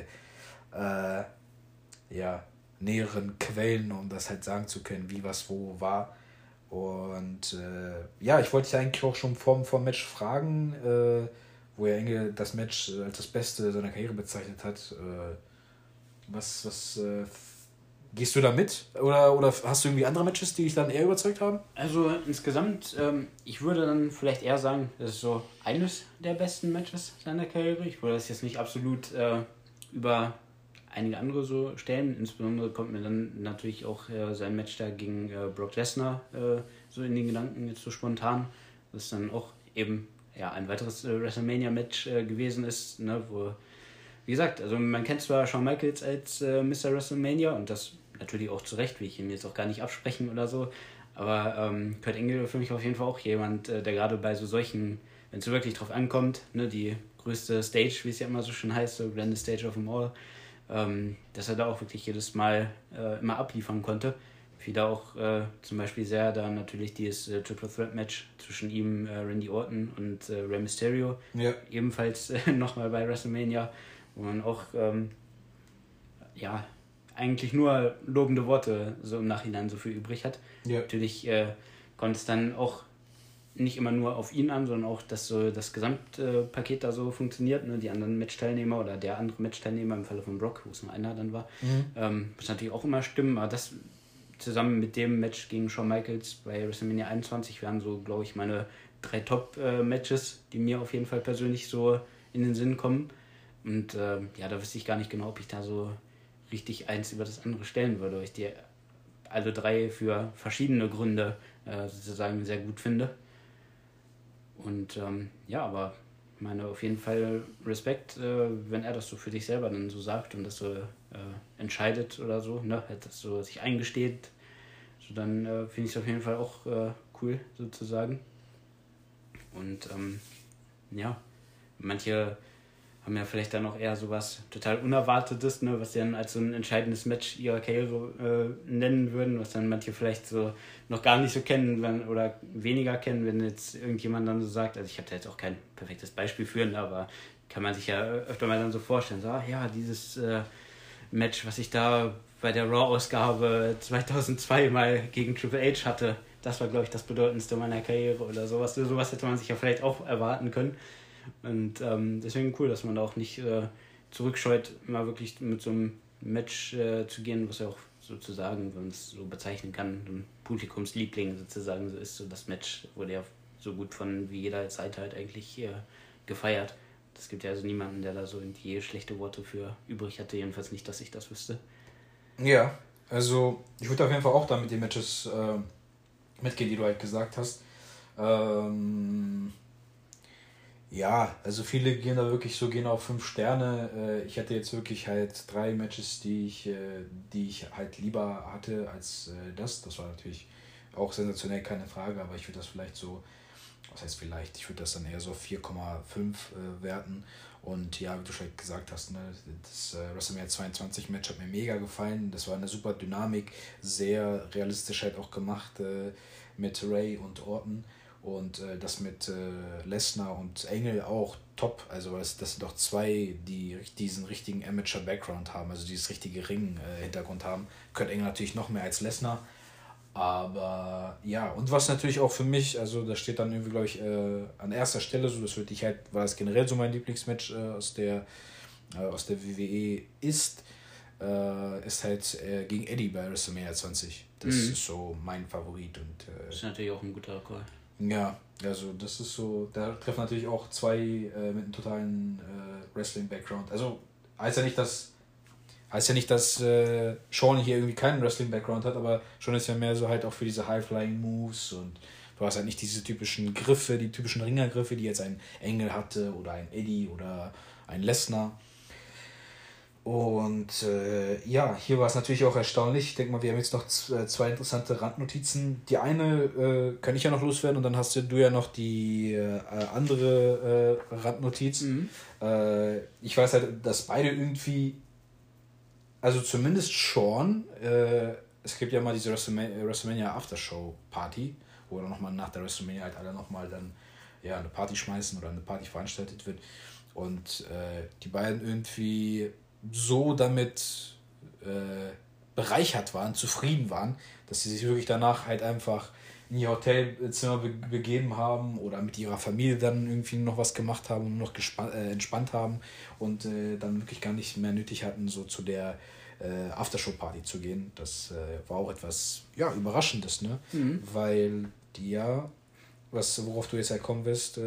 näheren Quellen, um das halt sagen zu können, wie was wo war. Und ja, ich wollte dich eigentlich auch schon vor dem Match fragen, wo er Engel das Match als das Beste seiner Karriere bezeichnet hat. Was gehst du da mit? Oder hast du irgendwie andere Matches, die dich dann eher überzeugt haben? Also insgesamt, ich würde dann vielleicht eher sagen, das ist so eines der besten Matches seiner Karriere. Ich würde das jetzt nicht absolut über einige andere so stellen. Insbesondere kommt mir dann natürlich auch sein Match da gegen Brock Lesnar so in den Gedanken jetzt so spontan. Das dann auch eben ein weiteres WrestleMania-Match gewesen ist, ne, wo, wie gesagt, also man kennt zwar Shawn Michaels als Mr. WrestleMania und das natürlich auch zu Recht, will ich ihn jetzt auch gar nicht absprechen oder so, aber Kurt Angle für mich auf jeden Fall auch jemand, der gerade bei so solchen, wenn es so wirklich drauf ankommt, ne, die größte Stage, wie es ja immer so schön heißt, so grandest stage of them all, dass er da auch wirklich jedes Mal immer abliefern konnte. Fiel da auch zum Beispiel sehr da natürlich dieses Triple Threat Match zwischen ihm, Randy Orton und Rey Mysterio, ebenfalls nochmal bei WrestleMania, wo man auch eigentlich nur lobende Worte so im Nachhinein so viel übrig hat. Ja. Natürlich kommt es dann auch nicht immer nur auf ihn an, sondern auch, dass so das Gesamtpaket da so funktioniert, ne? Die anderen Matchteilnehmer oder der andere Matchteilnehmer im Falle von Brock, wo es nur einer dann war, muss natürlich auch immer stimmen, aber das zusammen mit dem Match gegen Shawn Michaels bei WrestleMania 21 wären so, glaube ich, meine 3 Top-Matches, die mir auf jeden Fall persönlich so in den Sinn kommen. Und da wüsste ich gar nicht genau, ob ich da so richtig eins über das andere stellen würde, weil ich die alle 3 für verschiedene Gründe sozusagen sehr gut finde. Und aber ich meine, auf jeden Fall Respekt, wenn er das so für sich selber dann so sagt und das so entscheidet oder so, ne, das so sich eingesteht, so dann finde ich es auf jeden Fall auch cool sozusagen. Und manche haben ja vielleicht dann auch eher sowas total Unerwartetes, ne, was sie dann als so ein entscheidendes Match ihrer Karriere nennen würden, was dann manche vielleicht so noch gar nicht so kennen oder weniger kennen, wenn jetzt irgendjemand dann so sagt, also ich habe da jetzt auch kein perfektes Beispiel für, ne, aber kann man sich ja öfter mal dann so vorstellen, so, dieses Match, was ich da bei der Raw-Ausgabe 2002 mal gegen Triple H hatte, das war, glaube ich, das bedeutendste meiner Karriere oder sowas. Sowas hätte man sich ja vielleicht auch erwarten können. Und deswegen cool, dass man da auch nicht zurückscheut, mal wirklich mit so einem Match zu gehen, was ja auch sozusagen, wenn man es so bezeichnen kann, ein Publikumsliebling sozusagen so ist. So das Match wurde ja so gut von wie jeder Zeit halt eigentlich gefeiert. Es gibt ja also niemanden, der da so irgendwie schlechte Worte für übrig hatte, jedenfalls nicht, dass ich das wüsste. Ja, also ich würde auf jeden Fall auch da mit den Matches mitgehen, die du halt gesagt hast. Ja, also viele gehen da wirklich gehen auf 5 Sterne. Ich hatte jetzt wirklich halt 3 Matches, die ich halt lieber hatte als das. Das war natürlich auch sensationell, keine Frage, aber ich würde das vielleicht so, was heißt vielleicht, ich würde das dann eher so 4,5 werten. Und ja, wie du schon gesagt hast, ne, das WrestleMania 22 Match hat mir mega gefallen. Das war eine super Dynamik, sehr realistisch halt auch gemacht mit Ray und Orton. Und das mit Lesnar und Engel auch top. Also das sind doch 2, die diesen richtigen Amateur-Background haben, also dieses richtige Ring-Hintergrund haben. Kurt Angle natürlich noch mehr als Lesnar. Aber ja, und was natürlich auch für mich, also das steht dann irgendwie, glaube ich, an erster Stelle, so das würde ich halt, weil es generell so mein Lieblingsmatch aus der WWE ist halt gegen Eddie bei WrestleMania 20. Das ist so mein Favorit. Und das ist natürlich auch ein guter Call. Ja, also das ist so, da treffen natürlich auch 2 mit einem totalen Wrestling-Background. Also heißt ja nicht, dass Heißt ja nicht, dass Shawn hier irgendwie keinen Wrestling-Background hat, aber Shawn ist ja mehr so halt auch für diese High-Flying-Moves und du hast halt nicht diese typischen Griffe, die typischen Ringergriffe, die jetzt ein Engel hatte oder ein Eddie oder ein Lesnar. Und hier war es natürlich auch erstaunlich. Ich denke mal, wir haben jetzt noch zwei interessante Randnotizen. Die eine kann ich ja noch loswerden und dann hast du ja noch die andere Randnotiz. Ich weiß halt, dass beide irgendwie, also zumindest Shawn, es gibt ja mal diese WrestleMania Aftershow Party, wo dann nochmal nach der WrestleMania halt alle nochmal dann eine Party schmeißen oder eine Party veranstaltet wird. Und die beiden irgendwie so damit bereichert waren, zufrieden waren, dass sie sich wirklich danach halt einfach in ihr Hotelzimmer begeben haben oder mit ihrer Familie dann irgendwie noch was gemacht haben und noch entspannt haben und dann wirklich gar nicht mehr nötig hatten, so zu der Aftershow-Party zu gehen. Das war auch etwas Überraschendes, ne? Weil die worauf du jetzt halt kommen wirst,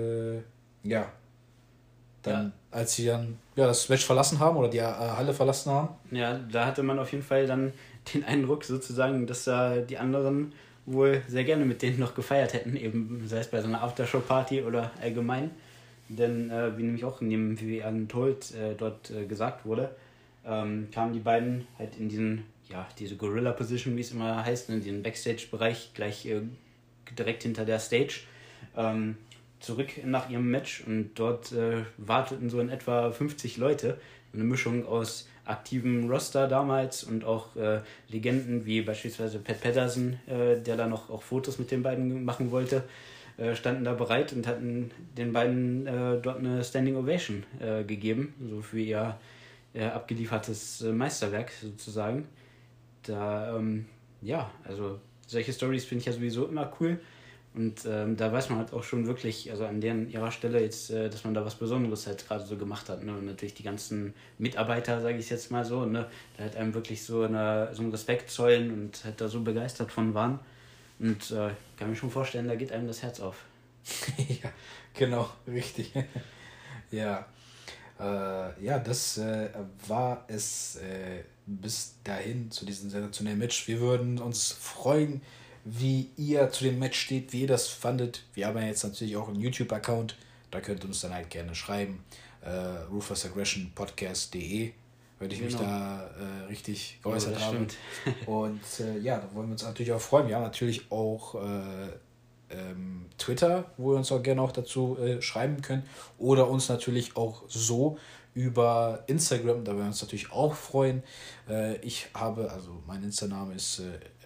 als sie dann das Match verlassen haben oder die Halle verlassen haben. Ja, da hatte man auf jeden Fall dann den Eindruck sozusagen, dass da die anderen wohl sehr gerne mit denen noch gefeiert hätten, eben sei es bei so einer Aftershow-Party oder allgemein. Denn wie nämlich auch in dem WWE Untold dort gesagt wurde, kamen die beiden halt in diese Gorilla-Position, wie es immer heißt, in diesen Backstage-Bereich, gleich direkt hinter der Stage, zurück nach ihrem Match und dort warteten so in etwa 50 Leute. Eine Mischung aus aktivem Roster damals und auch Legenden wie beispielsweise Pat Patterson, der da noch auch Fotos mit den beiden machen wollte, standen da bereit und hatten den beiden dort eine Standing Ovation gegeben, so für ihr abgeliefertes Meisterwerk sozusagen. Da, also solche Storys finde ich ja sowieso immer cool. Und da weiß man halt auch schon wirklich, also an ihrer Stelle jetzt, dass man da was Besonderes halt gerade so gemacht hat. Ne? Und natürlich die ganzen Mitarbeiter, sage ich jetzt mal so, ne? Da halt einem wirklich so einen Respekt zollen und halt da so begeistert von waren. Und kann mir schon vorstellen, da geht einem das Herz auf. Ja, genau, richtig. Ja. Das war es bis dahin zu diesem sensationellen Match. Wir würden uns freuen, wie ihr zu dem Match steht, wie ihr das fandet. Wir haben ja jetzt natürlich auch einen YouTube-Account, da könnt ihr uns dann halt gerne schreiben. ruthlessaggressionpodcast.de, wenn ich mich da richtig geäußert habe. Und da wollen wir uns natürlich auch freuen. Wir haben natürlich auch Twitter, wo ihr uns auch gerne auch dazu schreiben könnt. Oder uns natürlich auch so über Instagram, da werden wir uns natürlich auch freuen. Mein Insta-Name ist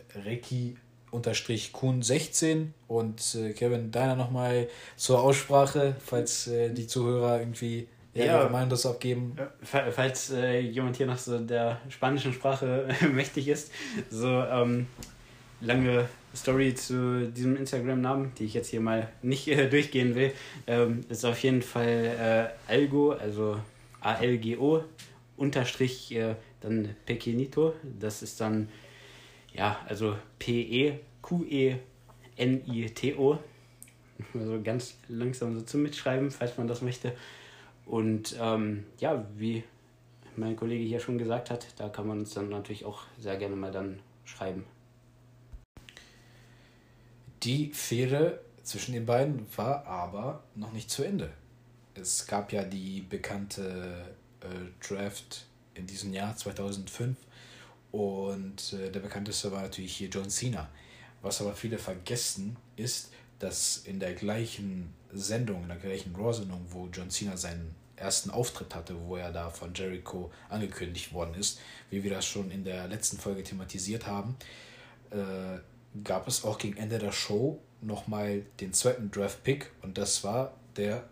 Reki_Kuhn16 und Kevin, deiner nochmal zur Aussprache, falls die Zuhörer irgendwie ihre Meinung das abgeben. Falls jemand hier noch so der spanischen Sprache mächtig ist, so lange Story zu diesem Instagram-Namen, die ich jetzt hier mal nicht durchgehen will, ist auf jeden Fall Algo, also ALGO, unterstrich dann Pequeñito, das ist dann also PEQENITO, also ganz langsam so zum Mitschreiben, falls man das möchte. Und wie mein Kollege hier schon gesagt hat, da kann man uns dann natürlich auch sehr gerne mal dann schreiben. Die Fehde zwischen den beiden war aber noch nicht zu Ende. Es gab ja die bekannte Draft in diesem Jahr 2005 und der bekannteste war natürlich hier John Cena. Was aber viele vergessen ist, dass in der gleichen Sendung, in der gleichen Raw-Sendung, wo John Cena seinen ersten Auftritt hatte, wo er da von Jericho angekündigt worden ist, wie wir das schon in der letzten Folge thematisiert haben, gab es auch gegen Ende der Show nochmal den zweiten Draft-Pick und das war der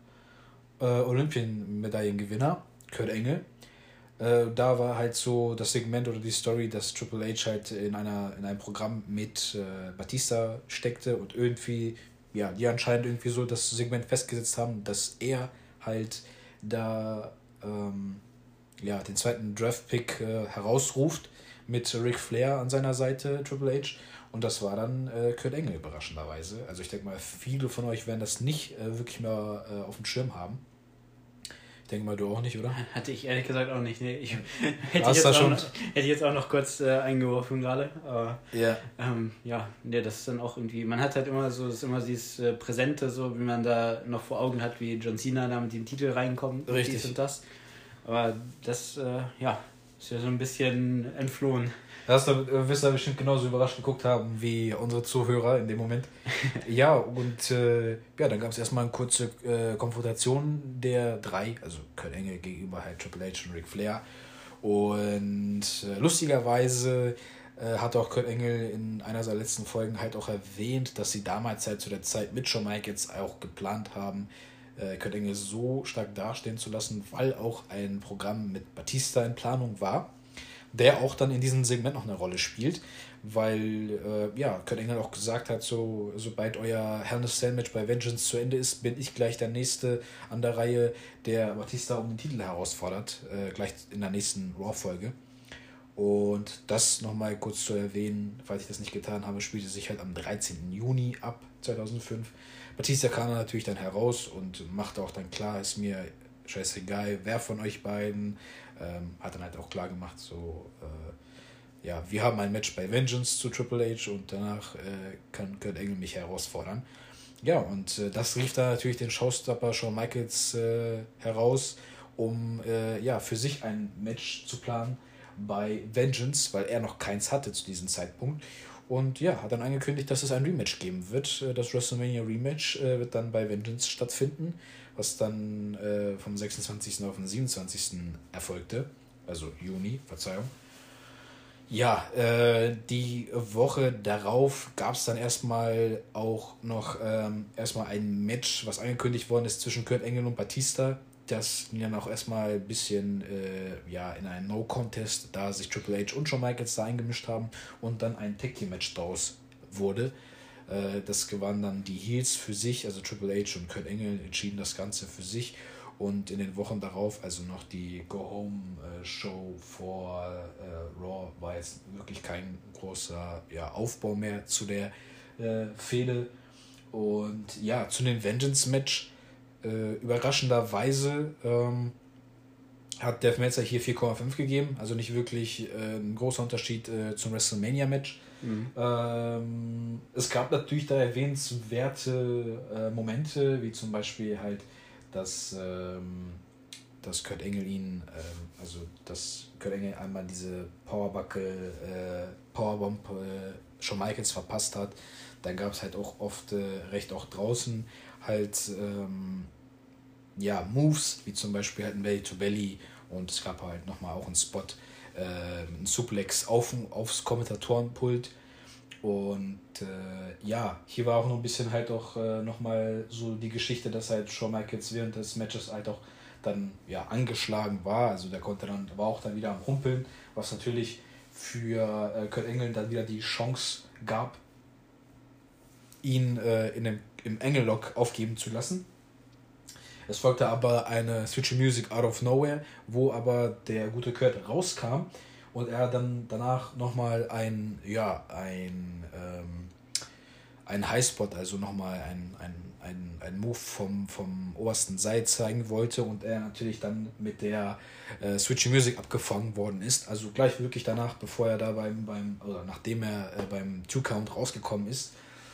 Olympienmedaillengewinner Kurt Angle. Da war halt so das Segment oder die Story, dass Triple H halt in einem Programm mit Batista steckte und irgendwie, die anscheinend irgendwie so das Segment festgesetzt haben, dass er halt da den zweiten Draft-Pick herausruft mit Ric Flair an seiner Seite, Triple H. Und das war dann Kurt Angle überraschenderweise. Also ich denke mal, viele von euch werden das nicht wirklich mehr auf dem Schirm haben. denke mal, du auch nicht, oder? Hatte ich ehrlich gesagt auch nicht. Nee, hätte ich jetzt auch noch kurz eingeworfen gerade. Aber nee, das ist dann auch irgendwie, man hat halt immer so, das ist immer dieses Präsente, so wie man da noch vor Augen hat, wie John Cena da mit dem Titel reinkommt. Richtig. Dies und das. Aber das, ist ja so ein bisschen entflohen. Wirst du bestimmt genauso überrascht geguckt haben wie unsere Zuhörer in dem Moment. Ja, und dann gab es erstmal eine kurze Konfrontation der drei, also Kurt Angle gegenüber halt Triple H und Ric Flair. Und lustigerweise hat auch Kurt Angle in einer seiner letzten Folgen halt auch erwähnt, dass sie damals halt zu der Zeit mit Shawn Michaels auch geplant haben, Kurt Angle so stark dastehen zu lassen, weil auch ein Programm mit Batista in Planung war, der auch dann in diesem Segment noch eine Rolle spielt, weil Kurt Angle auch gesagt hat, sobald euer Hell in a Cell Match bei Vengeance zu Ende ist, bin ich gleich der Nächste an der Reihe, der Batista um den Titel herausfordert, gleich in der nächsten Raw-Folge. Und das nochmal kurz zu erwähnen, falls ich das nicht getan habe, spielte sich halt am 13. Juni ab 2005. Batista kam natürlich dann heraus und machte auch dann klar, ist mir scheißegal, wer von euch beiden, hat dann halt auch klar gemacht, wir haben ein Match bei Vengeance zu Triple H und danach kann Kurt Angle mich herausfordern. Ja, und das rief da natürlich den Showstopper Shawn Michaels heraus, um für sich ein Match zu planen bei Vengeance, weil er noch keins hatte zu diesem Zeitpunkt. Und ja, hat dann angekündigt, dass es ein Rematch geben wird. Das WrestleMania Rematch wird dann bei Vengeance stattfinden, was dann vom 26. auf den 27. erfolgte. Also Juni, Verzeihung. Ja, die Woche darauf gab es dann erstmal auch noch erstmal ein Match, was angekündigt worden ist zwischen Kurt Angle und Batista. Das ging dann auch erstmal ein bisschen in einen No-Contest, da sich Triple H und Shawn Michaels da eingemischt haben und dann ein Tag-Team-Match draus wurde. Das gewannen dann die Heels für sich, also Triple H und Kurt Angle entschieden das Ganze für sich. Und in den Wochen darauf, also noch die Go-Home-Show vor Raw, war jetzt wirklich kein großer Aufbau mehr zu der Fehde. Und ja, zu dem Vengeance-Match, überraschenderweise hat Dave Meltzer hier 4,5 gegeben, also nicht wirklich ein großer Unterschied zum WrestleMania-Match. Es gab natürlich da erwähnenswerte Momente, wie zum Beispiel halt, dass Kurt Angle dass Kurt Angle einmal diese Powerbomb Shawn Michaels verpasst hat. Dann gab es halt auch oft recht auch draußen halt Moves, wie zum Beispiel halt ein Belly to Belly, und es gab halt nochmal auch einen Spot, ein Suplex aufs Kommentatorenpult. Und hier war auch noch ein bisschen halt auch nochmal so die Geschichte, dass halt Shawn Michaels während des Matches halt auch dann angeschlagen war. Also der war auch dann wieder am Humpeln, was natürlich für Kurt Angle dann wieder die Chance gab, ihn im Angle-Lock aufgeben zu lassen. Es folgte aber eine Switch Music Out of Nowhere, wo aber der gute Kurt rauskam und er dann danach nochmal ein Highspot, also nochmal ein Move vom obersten Seil zeigen wollte und er natürlich dann mit der Switch Music abgefangen worden ist. Also gleich wirklich danach, bevor er da nachdem er beim Two-Count rausgekommen ist.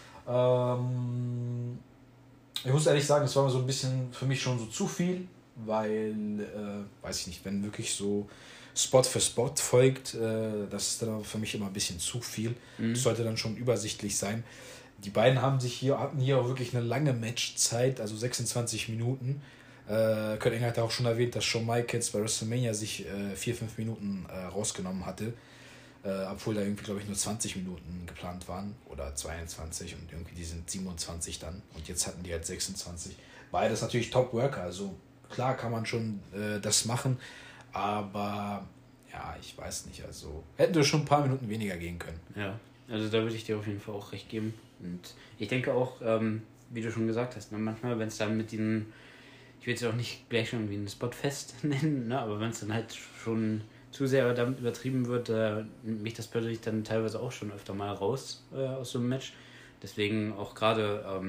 Ich muss ehrlich sagen, es war so ein bisschen für mich schon so zu viel, weil, weiß ich nicht, wenn wirklich so Spot für Spot folgt, das ist dann für mich immer ein bisschen zu viel. Das sollte dann schon übersichtlich sein. Die beiden hatten hier auch wirklich eine lange Matchzeit, also 26 Minuten. Kurt Angle hat auch schon erwähnt, dass Shawn Michaels bei WrestleMania sich 4-5 Minuten rausgenommen hatte. Obwohl da irgendwie, glaube ich, nur 20 Minuten geplant waren oder 22 und irgendwie die sind 27 dann und jetzt hatten die halt 26. Beides natürlich Top-Worker, also klar kann man schon das machen, aber ich weiß nicht, also hätten wir schon ein paar Minuten weniger gehen können. Ja, also da würde ich dir auf jeden Fall auch recht geben und ich denke auch, wie du schon gesagt hast, manchmal, wenn es dann mit den, ich will es ja auch nicht gleich schon wie einen Spot fest nennen, ne, aber wenn es dann halt schon zu sehr damit übertrieben wird, nimmt mich das persönlich dann teilweise auch schon öfter mal raus aus so einem Match. Deswegen auch gerade,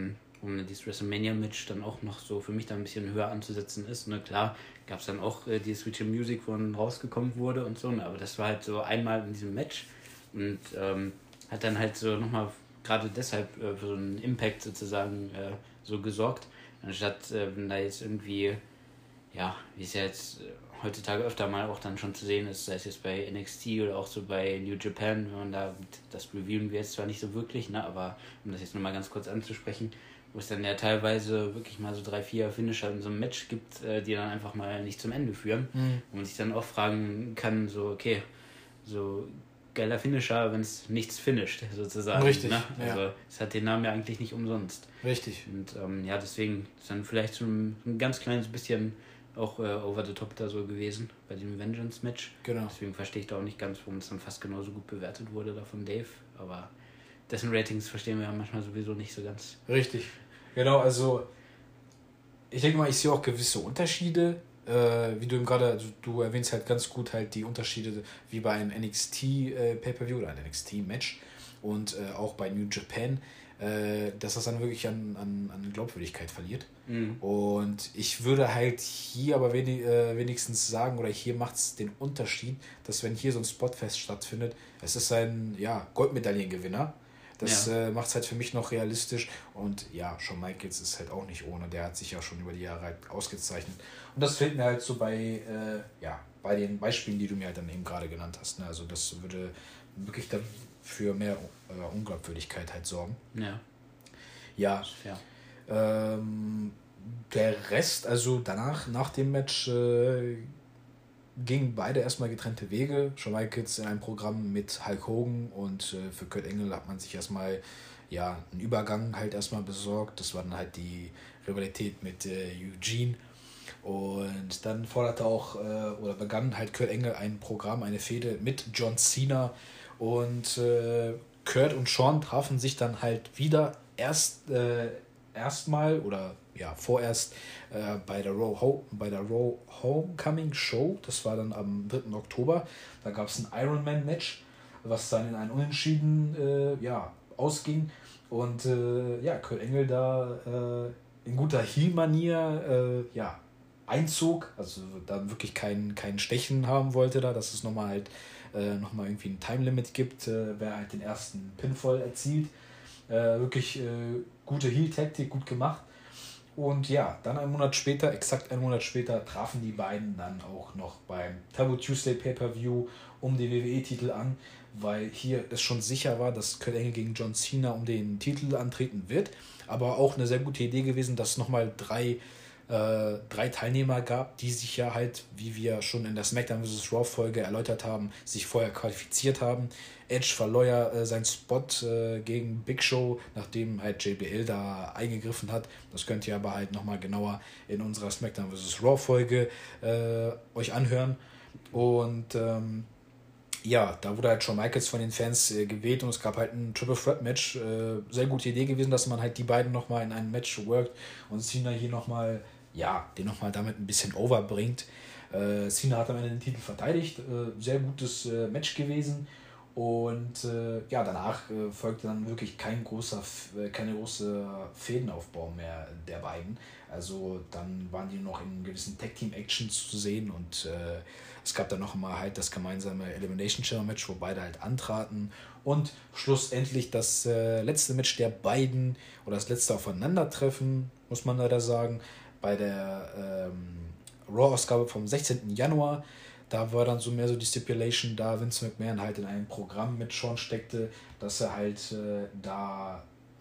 warum dieses WrestleMania-Match dann auch noch so für mich dann ein bisschen höher anzusetzen ist. Ne? Klar, gab es dann auch die Switch in Music, wo dann rausgekommen wurde und so, ne? Aber das war halt so einmal in diesem Match und hat dann halt so nochmal gerade deshalb für so einen Impact sozusagen so gesorgt, anstatt wenn da jetzt irgendwie, ja, wie es ja jetzt heutzutage öfter mal auch dann schon zu sehen ist, sei es jetzt bei NXT oder auch so bei New Japan, wenn man da, das reviewen wir jetzt zwar nicht so wirklich, ne, aber um das jetzt nochmal ganz kurz anzusprechen, wo es dann ja teilweise wirklich mal so 3-4 Finisher in so einem Match gibt, die dann einfach mal nicht zum Ende führen. Und man sich dann auch fragen kann, so, okay, so geiler Finisher, wenn es nichts finisht, sozusagen. Richtig, ne? ja. Also es hat den Namen ja eigentlich nicht umsonst. Richtig. Und ja, deswegen ist dann vielleicht so ein ganz kleines bisschen auch over the top da so gewesen bei dem Vengeance-Match. Genau. Deswegen verstehe ich da auch nicht ganz, warum es dann fast genauso gut bewertet wurde da von Dave. Aber dessen Ratings verstehen wir ja manchmal sowieso nicht so ganz. Richtig. Genau, also ich denke mal, ich sehe auch gewisse Unterschiede. Wie du eben gerade, also du erwähnst halt ganz gut halt die Unterschiede wie bei einem NXT Pay-Per-View oder einem NXT-Match und auch bei New Japan, dass das dann wirklich an Glaubwürdigkeit verliert. Und ich würde halt hier aber wenigstens sagen, oder hier macht es den Unterschied, dass wenn hier so ein Spotfest stattfindet, es ist ein Goldmedaillengewinner. Das macht es halt für mich noch realistisch. Und ja, Shawn Michaels ist halt auch nicht ohne. Der hat sich ja schon über die Jahre halt ausgezeichnet. Und das fehlt mir halt so bei den Beispielen, die du mir halt dann eben gerade genannt hast. Ne? Also das würde wirklich dann für mehr Unglaubwürdigkeit halt sorgen. Ja. Ja. Der Rest, also danach, nach dem Match, gingen beide erstmal getrennte Wege. Shawn Michaels in einem Programm mit Hulk Hogan und für Kurt Angle hat man sich erstmal einen Übergang halt erstmal besorgt. Das war dann halt die Rivalität mit Eugene. Und dann begann halt Kurt Angle ein Programm, eine Fehde mit John Cena. Und Kurt und Shawn trafen sich dann halt wieder vorerst bei der Raw Homecoming Show. Das war dann am 3. Oktober. Da gab es ein Ironman-Match, was dann in ein Unentschieden ausging. Und Kurt Angle da in guter Heel-Manier einzog, also da wirklich kein Stechen haben wollte, dass es nochmal irgendwie ein Time-Limit gibt, wer halt den ersten Pinfall erzielt. Wirklich gute Heel-Taktik, gut gemacht. Und ja, dann exakt einen Monat später, trafen die beiden dann auch noch beim Taboo Tuesday Pay-Per-View um den WWE-Titel an, weil hier es schon sicher war, dass Kurt Angle gegen John Cena um den Titel antreten wird. Aber auch eine sehr gute Idee gewesen, dass nochmal drei Teilnehmer gab, die sich ja halt, wie wir schon in der SmackDown vs. Raw Folge erläutert haben, sich vorher qualifiziert haben. Edge verlor ja seinen Spot gegen Big Show, nachdem halt JBL da eingegriffen hat. Das könnt ihr aber halt nochmal genauer in unserer SmackDown vs. Raw Folge euch anhören. Und da wurde halt Shawn Michaels von den Fans gewählt und es gab halt ein Triple Threat Match. Sehr gute Idee gewesen, dass man halt die beiden nochmal in ein Match workt und Cena hier nochmal den nochmal damit ein bisschen overbringt. Cena hat am Ende den Titel verteidigt. Sehr gutes Match gewesen. Und danach folgte dann wirklich keine große Fädenaufbau mehr der beiden. Also dann waren die noch in gewissen Tag-Team-Actions zu sehen und es gab dann noch mal halt das gemeinsame Elimination Chamber Match, wo beide halt antraten. Und schlussendlich das letzte Match der beiden oder das letzte Aufeinandertreffen, muss man leider sagen, bei der Raw-Ausgabe vom 16. Januar. Da war dann so mehr so die Stipulation, da Vince McMahon halt in einem Programm mit Shawn steckte, dass er halt da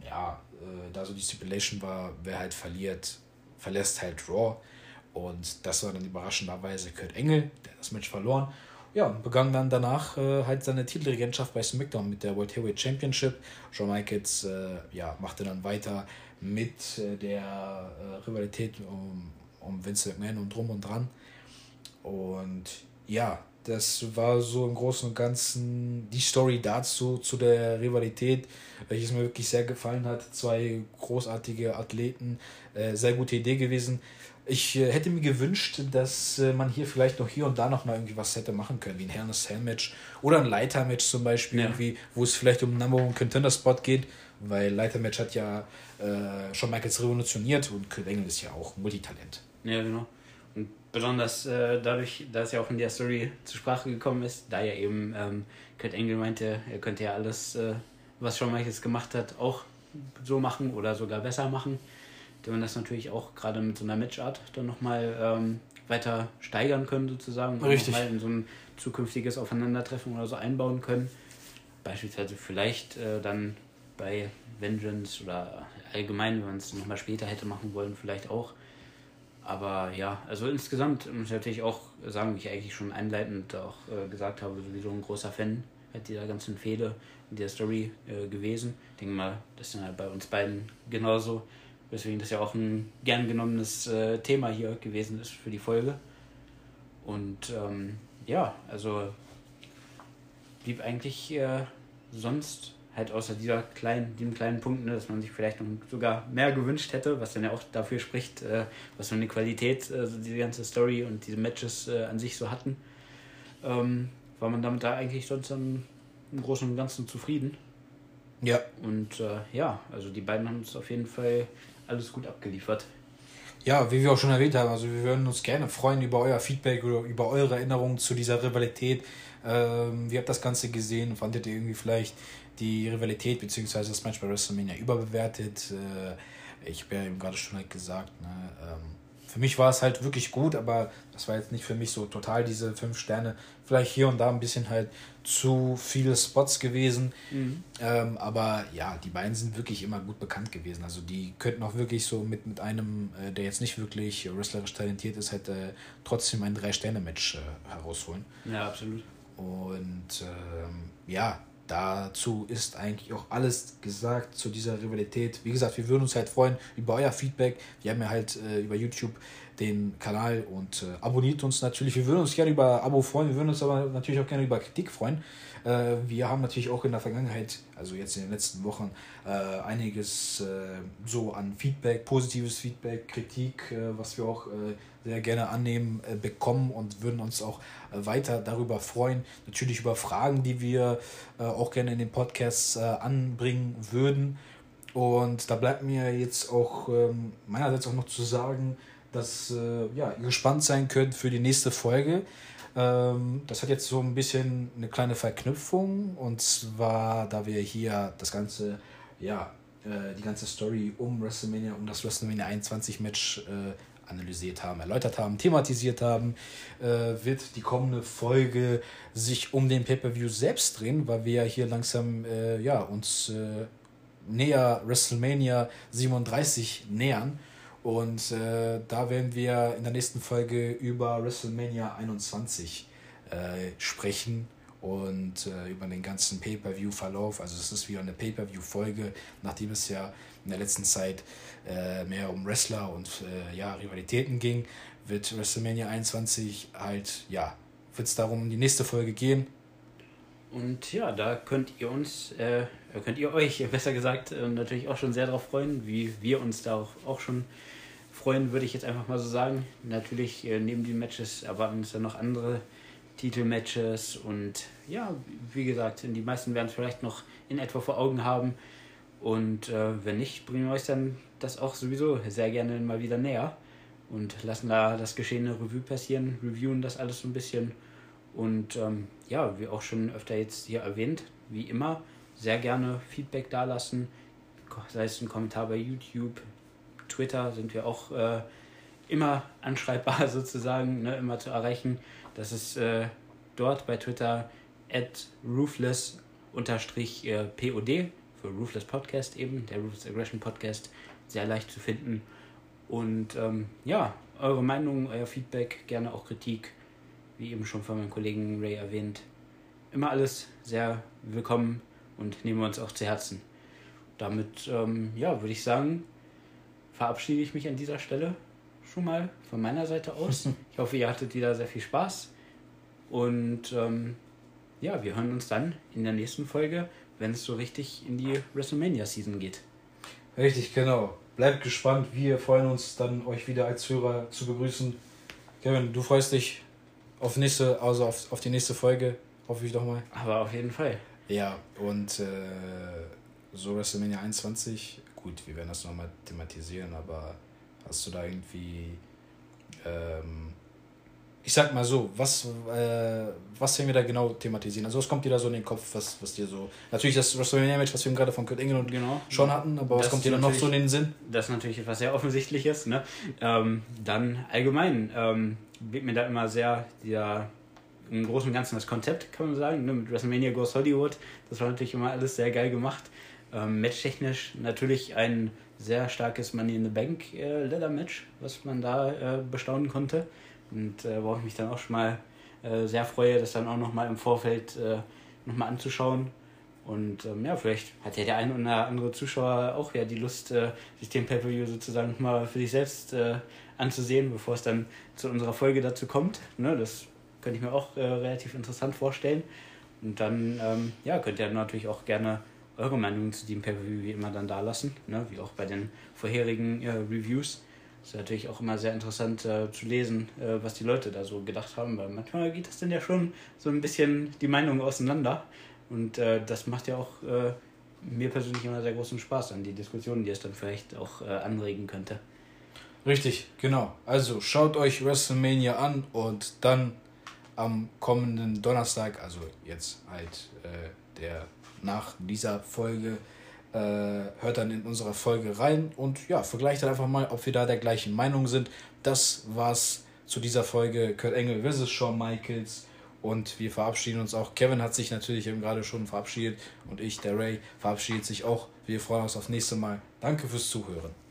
so die Stipulation war, wer halt verliert, verlässt halt Raw. Und das war dann überraschenderweise Kurt Angle, der das Match verloren. Ja, und begann dann danach halt seine Titelregentschaft bei SmackDown mit der World Heavyweight Championship. Shawn Michaels machte dann weiter mit der Rivalität um Vince McMahon und drum und dran. Und ja, das war so im Großen und Ganzen die Story dazu, zu der Rivalität, welches mir wirklich sehr gefallen hat. 2 großartige Athleten, sehr gute Idee gewesen. Ich hätte mir gewünscht, dass man hier vielleicht noch hier und da noch mal irgendwie was hätte machen können, wie ein Hell in a Cell Match oder ein Leiter-Match zum Beispiel, irgendwie, wo es vielleicht um einen Number One Contender Spot geht, weil Leitermatch hat ja Shawn Michaels revolutioniert und Kurt Angle ist ja auch Multitalent. Ja, genau. Und besonders dadurch, dass ja auch in der Story zur Sprache gekommen ist, da ja eben Kurt Angle meinte, er könnte ja alles, was Shawn Michaels gemacht hat, auch so machen oder sogar besser machen, der man das natürlich auch gerade mit so einer Matchart dann nochmal weiter steigern können sozusagen. Richtig. Und nochmal in so ein zukünftiges Aufeinandertreffen oder so einbauen können. Beispielsweise vielleicht dann bei Vengeance oder allgemein, wenn man es nochmal später hätte machen wollen, vielleicht auch. Aber ja, also insgesamt muss ich natürlich auch sagen, wie ich eigentlich schon einleitend auch gesagt habe, sowieso ein großer Fan halt dieser ganzen Fehde und dieser Story gewesen. Ich denke mal, das ist ja bei uns beiden genauso, weswegen das ja auch ein gern genommenes Thema hier gewesen ist für die Folge. Und ja, also blieb eigentlich sonst halt außer diesem kleinen Punkt, ne, dass man sich vielleicht noch sogar mehr gewünscht hätte, was dann ja auch dafür spricht, was für eine Qualität diese ganze Story und diese Matches an sich so hatten, war man damit da eigentlich sonst dann im Großen und Ganzen zufrieden. Ja. Und ja, also die beiden haben uns auf jeden Fall alles gut abgeliefert. Ja, wie wir auch schon erwähnt haben, also wir würden uns gerne freuen über euer Feedback oder über eure Erinnerungen zu dieser Rivalität. Wie habt das Ganze gesehen? Fandet ihr irgendwie vielleicht die Rivalität bzw. das Match bei WrestleMania überbewertet? Ich habe ja eben gerade schon halt gesagt, ne, für mich war es halt wirklich gut, aber das war jetzt nicht für mich so total diese 5 Sterne. Vielleicht hier und da ein bisschen halt zu viele Spots gewesen. Mhm. Aber ja, die beiden sind wirklich immer gut bekannt gewesen. Also die könnten auch wirklich so mit einem, der jetzt nicht wirklich wrestlerisch talentiert ist, halt trotzdem ein 3-Sterne-Match herausholen. Ja, absolut. Und ja, dazu ist eigentlich auch alles gesagt zu dieser Rivalität. Wie gesagt, wir würden uns halt freuen über euer Feedback. Wir haben ja halt über YouTube den Kanal und abonniert uns natürlich. Wir würden uns gerne über Abo freuen, wir würden uns aber natürlich auch gerne über Kritik freuen. Wir haben natürlich auch in der Vergangenheit, also jetzt in den letzten Wochen, einiges so an Feedback, positives Feedback, Kritik, was wir auch sehr gerne annehmen, bekommen und würden uns auch weiter darüber freuen. Natürlich über Fragen, die wir auch gerne in den Podcasts anbringen würden. Und da bleibt mir jetzt auch meinerseits auch noch zu sagen, dass ja, ihr gespannt sein könnt für die nächste Folge. Das hat jetzt so ein bisschen eine kleine Verknüpfung, und zwar, da wir hier das ganze, ja, die ganze Story um WrestleMania, um das WrestleMania 21 Match analysiert haben, erläutert haben, thematisiert haben, wird die kommende Folge sich um den Pay-Per-View selbst drehen, weil wir ja hier langsam ja, uns näher WrestleMania 37 nähern. Und da werden wir in der nächsten Folge über WrestleMania 21 sprechen und über den ganzen Pay-Per-View-Verlauf. Also es ist wieder eine Pay-Per-View-Folge, nachdem es ja in der letzten Zeit mehr um Wrestler und ja, Rivalitäten ging, wird WrestleMania 21 halt, ja, wird es darum in die nächste Folge gehen. Und ja, da könnt ihr euch, besser gesagt, natürlich auch schon sehr darauf freuen, wie wir uns da auch schon freuen, würde ich jetzt einfach mal so sagen. Natürlich neben den Matches erwarten uns dann noch andere Titelmatches und ja, wie gesagt, die meisten werden es vielleicht noch in etwa vor Augen haben und wenn nicht, bringen wir euch dann das auch sowieso sehr gerne mal wieder näher und lassen da das geschehene Revue passieren, reviewen das alles so ein bisschen und ja, wie auch schon öfter jetzt hier erwähnt, wie immer, sehr gerne Feedback dalassen, sei es ein Kommentar bei YouTube, Twitter sind wir auch immer anschreibbar sozusagen, ne, immer zu erreichen. Das ist dort bei Twitter @ruthless_pod für Ruthless Podcast eben, der Ruthless Aggression Podcast, sehr leicht zu finden. Und ja, eure Meinung, euer Feedback, gerne auch Kritik, wie eben schon von meinem Kollegen Ray erwähnt. Immer alles sehr willkommen und nehmen wir uns auch zu Herzen. Damit, ja, würde ich sagen, verabschiede ich mich an dieser Stelle schon mal von meiner Seite aus. Ich hoffe, ihr hattet wieder sehr viel Spaß. Und ja, wir hören uns dann in der nächsten Folge, wenn es so richtig in die WrestleMania-Season geht. Richtig, genau. Bleibt gespannt. Wir freuen uns dann, euch wieder als Hörer zu begrüßen. Kevin, du freust dich auf die nächste Folge, hoffe ich doch mal. Aber auf jeden Fall. Ja, und so WrestleMania 21, gut, wir werden das nochmal thematisieren, aber hast du da irgendwie, ich sag mal so, was werden wir da genau thematisieren? Also was kommt dir da so in den Kopf, was dir so, natürlich das WrestleMania-Match, was wir gerade von Kurt Angle und schon hatten, aber was kommt dir da noch so in den Sinn? Das ist natürlich etwas sehr Offensichtliches, ne? Dann allgemein wird mir da immer sehr im Großen und Ganzen das Konzept, kann man sagen, ne? Mit WrestleMania Goes Hollywood, das war natürlich immer alles sehr geil gemacht. Matchtechnisch natürlich ein sehr starkes Money in the Bank Leather Match, was man da bestaunen konnte. Und worauf ich mich dann auch schon mal sehr freue, das dann auch nochmal im Vorfeld nochmal anzuschauen. Und vielleicht hat ja der ein oder andere Zuschauer auch die Lust, sich den Pay-Per-View sozusagen nochmal für sich selbst anzusehen, bevor es dann zu unserer Folge dazu kommt. Ne, das könnte ich mir auch relativ interessant vorstellen. Und dann könnt ihr natürlich auch gerne eure Meinung zu dem Pay-Per-View wie immer dann da lassen, ne, wie auch bei den vorherigen Reviews. Das ist natürlich auch immer sehr interessant zu lesen, was die Leute da so gedacht haben, weil manchmal geht das dann ja schon so ein bisschen die Meinung auseinander und das macht ja auch mir persönlich immer sehr großen Spaß an die Diskussionen, die es dann vielleicht auch anregen könnte. Richtig, genau. Also schaut euch WrestleMania an und dann am kommenden Donnerstag, also jetzt halt der nach dieser Folge, hört dann in unserer Folge rein und vergleicht dann einfach mal, ob wir da der gleichen Meinung sind. Das war's zu dieser Folge Kurt Angle vs. Shawn Michaels und wir verabschieden uns auch. Kevin hat sich natürlich eben gerade schon verabschiedet und ich, der Ray, verabschiedet sich auch. Wir freuen uns aufs nächste Mal. Danke fürs Zuhören.